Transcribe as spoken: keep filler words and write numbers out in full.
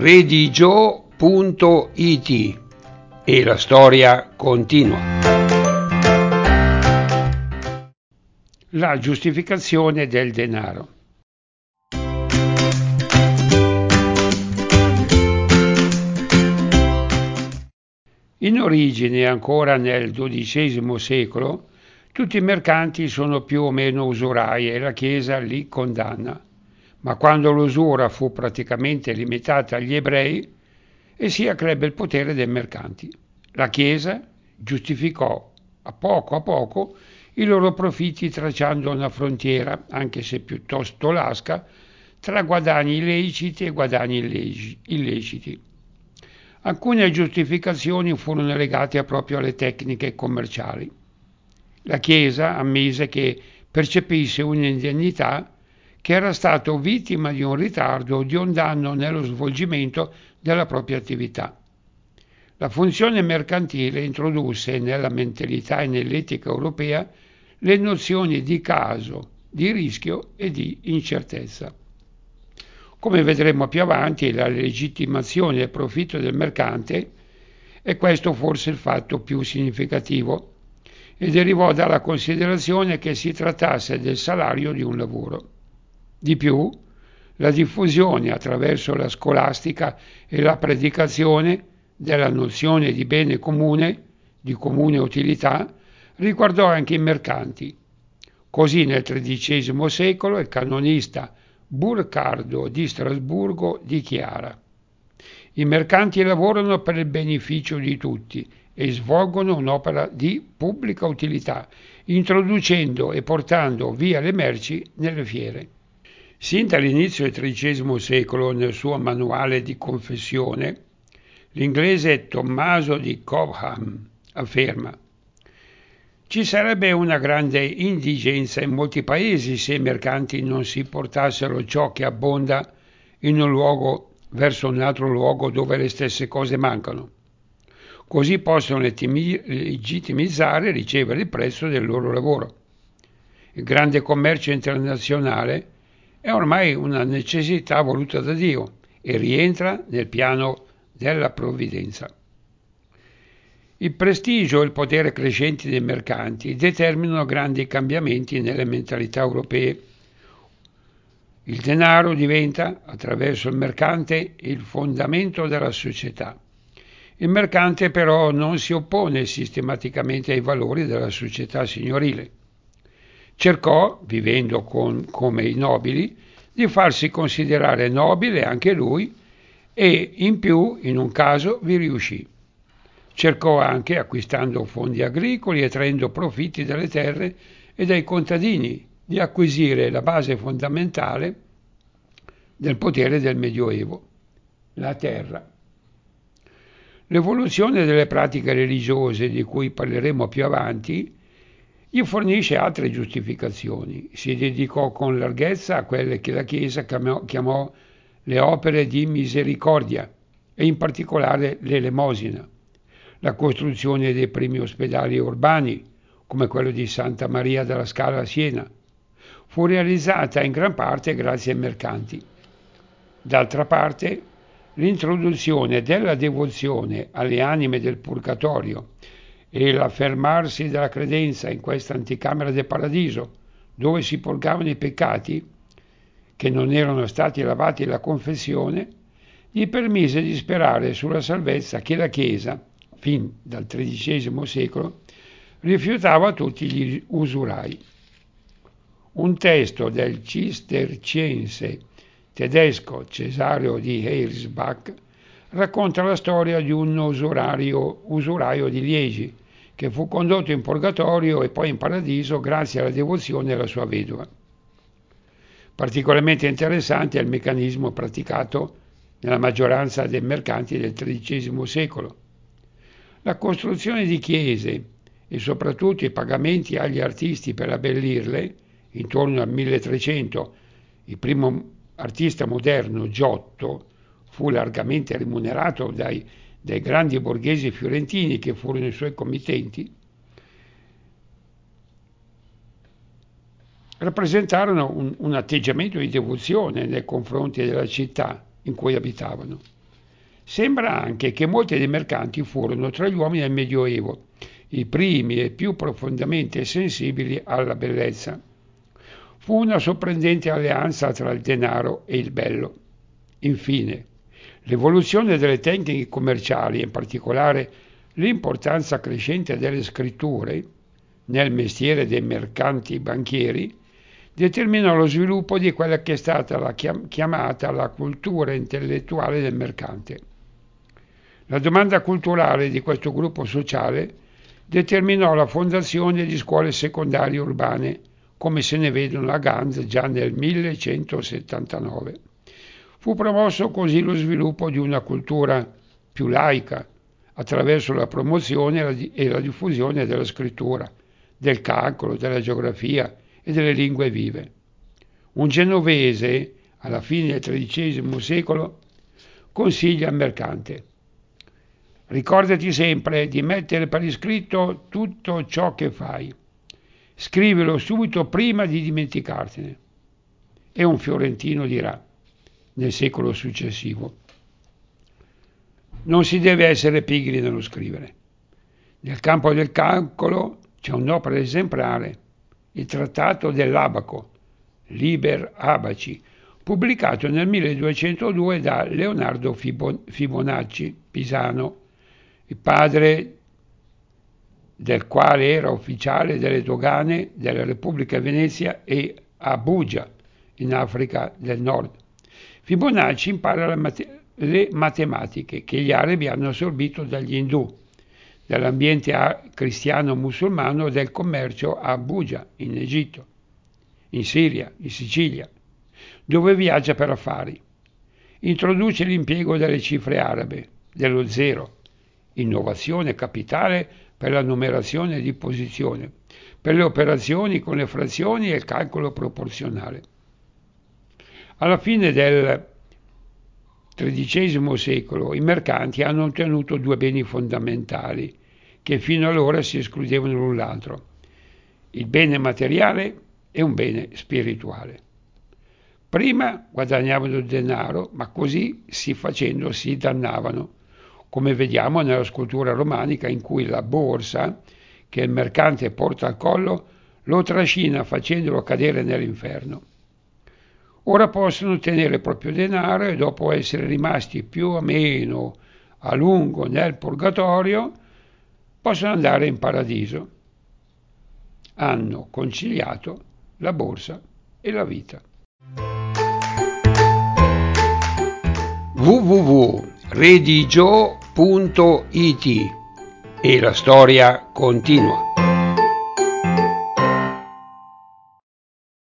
redigio punto it e la storia continua. La giustificazione del denaro. In origine, ancora nel dodicesimo secolo, tutti i mercanti sono più o meno usurai e la Chiesa li condanna. Ma quando l'usura fu praticamente limitata agli ebrei, essi crebbe il potere dei mercanti. La Chiesa giustificò a poco a poco i loro profitti tracciando una frontiera, anche se piuttosto lasca, tra guadagni leciti e guadagni illeciti. Alcune giustificazioni furono legate proprio alle tecniche commerciali. La Chiesa ammise che percepisse un'indennità che era stato vittima di un ritardo o di un danno nello svolgimento della propria attività. La funzione mercantile introdusse nella mentalità e nell'etica europea le nozioni di caso, di rischio e di incertezza. Come vedremo più avanti, la legittimazione del profitto del mercante, e questo forse il fatto più significativo, e derivò dalla considerazione che si trattasse del salario di un lavoro. Di più, la diffusione attraverso la scolastica e la predicazione della nozione di bene comune, di comune utilità, riguardò anche i mercanti. Così nel tredicesimo secolo il canonista Burcardo di Strasburgo dichiara: i mercanti lavorano per il beneficio di tutti e svolgono un'opera di pubblica utilità, introducendo e portando via le merci nelle fiere. Sin dall'inizio del tredicesimo secolo, nel suo manuale di confessione, l'inglese Tommaso di Cobham afferma: ci sarebbe una grande indigenza in molti paesi se i mercanti non si portassero ciò che abbonda in un luogo verso un altro luogo dove le stesse cose mancano. Così possono legittimizzare e ricevere il prezzo del loro lavoro. Il grande commercio internazionale è ormai una necessità voluta da Dio e rientra nel piano della provvidenza. Il prestigio e il potere crescenti dei mercanti determinano grandi cambiamenti nelle mentalità europee. Il denaro diventa, attraverso il mercante, il fondamento della società. Il mercante però non si oppone sistematicamente ai valori della società signorile. Cercò, vivendo con, come i nobili, di farsi considerare nobile anche lui e in più, in un caso, vi riuscì. Cercò anche, acquistando fondi agricoli e traendo profitti dalle terre e dai contadini, di acquisire la base fondamentale del potere del Medioevo, la terra. L'evoluzione delle pratiche religiose, di cui parleremo più avanti, gli fornisce altre giustificazioni. Si dedicò con larghezza a quelle che la Chiesa chiamò, chiamò le opere di misericordia e in particolare l'elemosina, la costruzione dei primi ospedali urbani, come quello di Santa Maria della Scala a Siena, fu realizzata in gran parte grazie ai mercanti. D'altra parte, l'introduzione della devozione alle anime del purgatorio e l'affermarsi della credenza in questa anticamera del paradiso, dove si purgavano i peccati che non erano stati lavati dalla confessione, gli permise di sperare sulla salvezza che la Chiesa, fin dal tredicesimo secolo, rifiutava a tutti gli usurai. Un testo del cisterciense tedesco Cesareo di Eirsbach racconta la storia di un usurario, usuraio di Liegi che fu condotto in purgatorio e poi in paradiso grazie alla devozione della sua vedova. Particolarmente interessante è il meccanismo praticato nella maggioranza dei mercanti del tredicesimo secolo. La costruzione di chiese e soprattutto i pagamenti agli artisti per abbellirle, intorno al milletrecento, il primo artista moderno, Giotto, fu largamente remunerato dai, dai grandi borghesi fiorentini che furono i suoi committenti, rappresentarono un, un atteggiamento di devozione nei confronti della città in cui abitavano. Sembra anche che molti dei mercanti furono tra gli uomini del Medioevo, i primi e più profondamente sensibili alla bellezza. Fu una sorprendente alleanza tra il denaro e il bello. Infine, l'evoluzione delle tecniche commerciali, in particolare l'importanza crescente delle scritture nel mestiere dei mercanti banchieri, determinò lo sviluppo di quella che è stata la chiamata la cultura intellettuale del mercante. La domanda culturale di questo gruppo sociale determinò la fondazione di scuole secondarie urbane, come se ne vedono a Gans già nel millecentosettantanove. Fu promosso così lo sviluppo di una cultura più laica, attraverso la promozione e la diffusione della scrittura, del calcolo, della geografia e delle lingue vive. Un genovese, alla fine del tredicesimo secolo, consiglia al mercante: ricordati sempre di mettere per iscritto tutto ciò che fai. Scrivilo subito prima di dimenticartene. E un fiorentino dirà, nel secolo successivo: non si deve essere pigri nello scrivere. Nel campo del calcolo c'è un'opera esemplare, il Trattato dell'Abaco, Liber Abaci, pubblicato nel milleduecentodue da Leonardo Fibonacci, pisano, il padre del quale era ufficiale delle dogane della Repubblica di Venezia e Abuja, in Africa del Nord. Fibonacci impara le, mat- le matematiche che gli arabi hanno assorbito dagli indù, dall'ambiente cristiano-musulmano del commercio a Abuja, in Egitto, in Siria, in Sicilia, dove viaggia per affari. Introduce l'impiego delle cifre arabe, dello zero, innovazione capitale per la numerazione di posizione, per le operazioni con le frazioni e il calcolo proporzionale. Alla fine del tredicesimo secolo i mercanti hanno ottenuto due beni fondamentali che fino allora si escludevano l'un l'altro: il bene materiale e un bene spirituale. Prima guadagnavano il denaro, ma così si facendo si dannavano, come vediamo nella scultura romanica in cui la borsa che il mercante porta al collo lo trascina facendolo cadere nell'inferno. Ora possono tenere il proprio denaro e dopo essere rimasti più o meno a lungo nel purgatorio possono andare in paradiso. Hanno conciliato la borsa e la vita. w w w punto redigio punto i t e la storia continua.